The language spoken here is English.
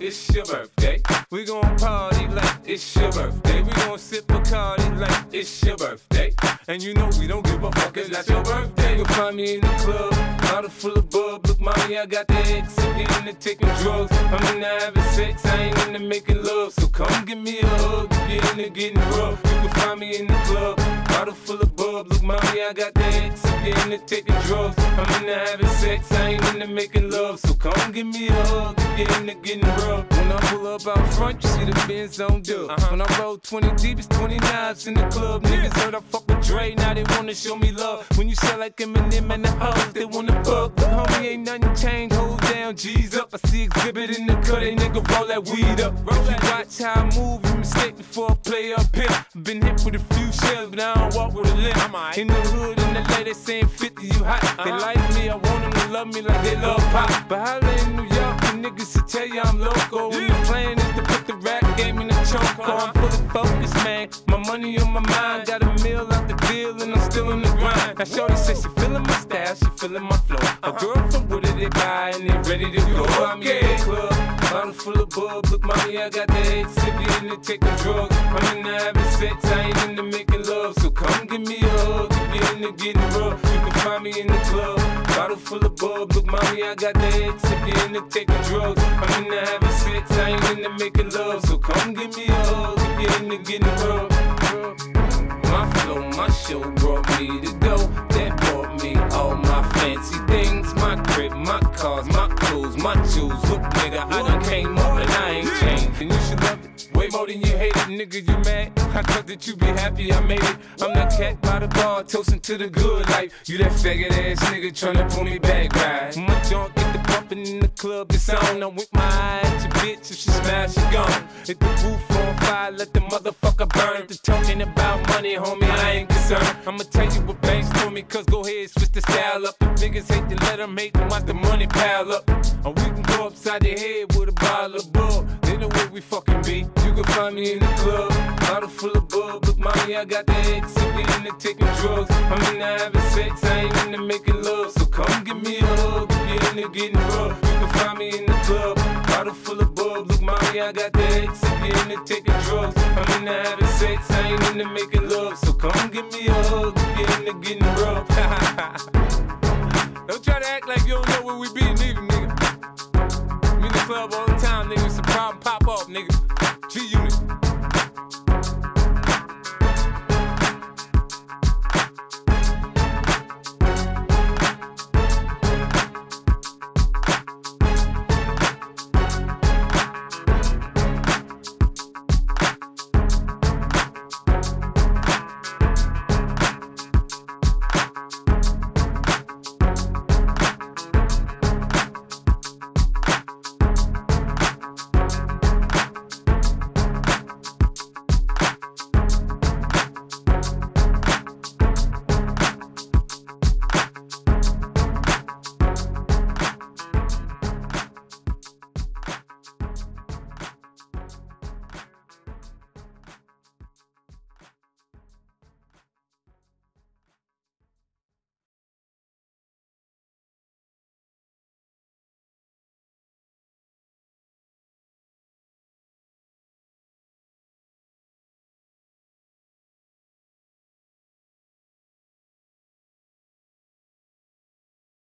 it's your birthday. We gon' party like it's your birthday. We gon' sip Bacardi like it's your birthday. And you know we don't give a fuck, it's not your birthday. You'll find me in the club, bottle full of bub. Look, mommy, I got the X. I'm into taking drugs. I'm into having sex, I ain't into making love. So come give me a hug if you're into getting rough. You can find me in the club, bottle full of bub. Look, mommy, I got the X. I'm into taking drugs. I'm into having sex, I ain't into making love. So come give me a hug if you're into getting rough. When I pull up out front, you see the Benz on dub. When I roll 20 deep, it's 20 knives in the club. Niggas heard I fuck with Dre, now they wanna show me love. When you sell like Eminem and the hoes, they wanna fuck. But homie, ain't nothing changed, hold down, G's up. I see exhibit in the cut, they nigga roll that weed up. If you watch how I move, you mistake before I play up here. Been hit with a few shells, but I don't walk with a limp. In the hood, in the lady saying 50, you hot. They like me, I want them to love me like they love pop. But holla in New York, the niggas to tell you I'm loco. When the plan is to put the rap game in the choke. I'm fully focused, man. My money on my mind, got a meal out the deal, and I'm still in the grind. Now shorty says she feeling my style, she feeling my flow. A girl from Wooded, they buy and they ready to go. I'm in the club, bottle full of bub. Look, mommy, I got the X. If you into taking drugs, I'm into having sex, I ain't into making love. So come give me a hug if you're into getting rough. You can find me in the club, bottle full of bub. Look, mommy, I got the X. If you're into taking drugs, I'm into having sex, I ain't into making love. So come give me a hug if you're into getting rough. My flow, my show brought me to go. That brought me all my fancy things. My crib, my cars, my clothes, my shoes. Look, nigga, I done came up and I ain't changed. And you should love it way more than you hate it. Nigga, you mad? I thought that you be happy I made it. I'm that cat by the bar, toasting to the good life. You that faggot ass nigga tryna pull me back, right? My junk get the bumpin' in the club, it's on. I'm with my eye at your bitch, if she smash, she gone. Hit the roof on fire, let the motherfucker burn. The talking about money, homie, I ain't concerned. I'ma tell you what banks told me, cause go ahead, switch the style up. The niggas hate to let them hate them, watch the money pile up. Or we can go upside the head with a bottle of bub. They know where we fucking be. You can find me in the club, bottle full of bub. Look, mommy, I got the X. If you into taking drugs, I'm into having sex, I ain't into making love. So come give me a hug if you're into getting rough. You can find me in the club, bottle full of bub. Look, mommy, I got the X. If you're into taking drugs, I'm into having sex, I ain't into making love. So come give me a hug if you're into getting rough. Don't try to act like you don't know where we be, neither, nigga. I'm in the club all the time, nigga. It's a problem, pop up, nigga. G-Unit.